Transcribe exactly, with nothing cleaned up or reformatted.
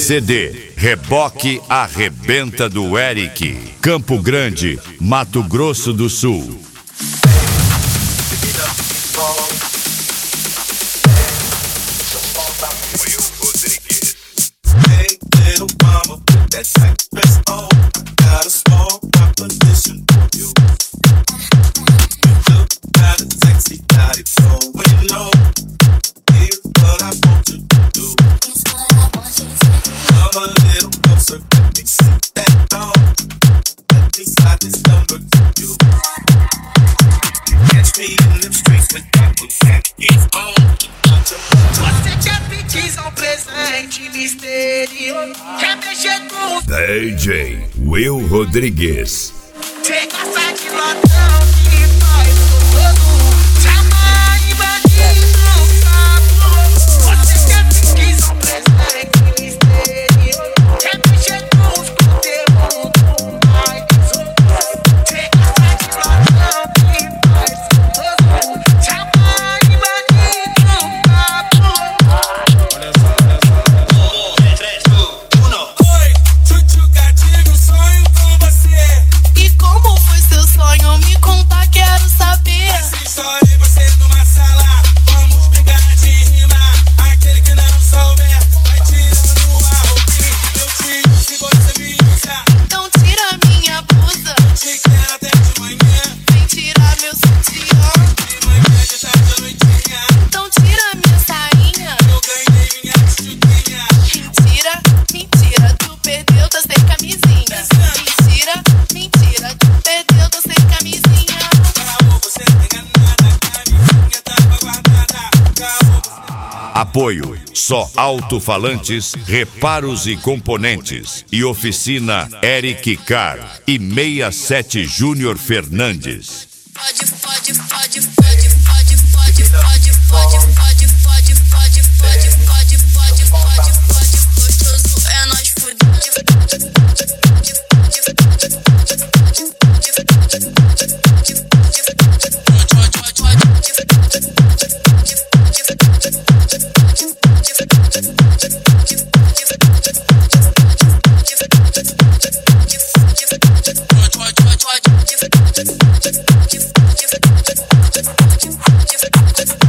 C D Reboque Arrebenta do Eric, Campo Grande, Mato Grosso do Sul. D J Will Rodrigues. Apoio Só Alto-Falantes, Reparos e Componentes e Oficina Eric Car e sessenta e sete Júnior Fernandes. Pode, pode, pode, pode, pode, pode, pode, pode, pode, pode, pode, pode, pode, pode, pode, pode, gostoso é nós fudido. Pode, pode, pode, pode, pode, pode, pode, pode, pode, pode, pode, pode, pode, pode, pode,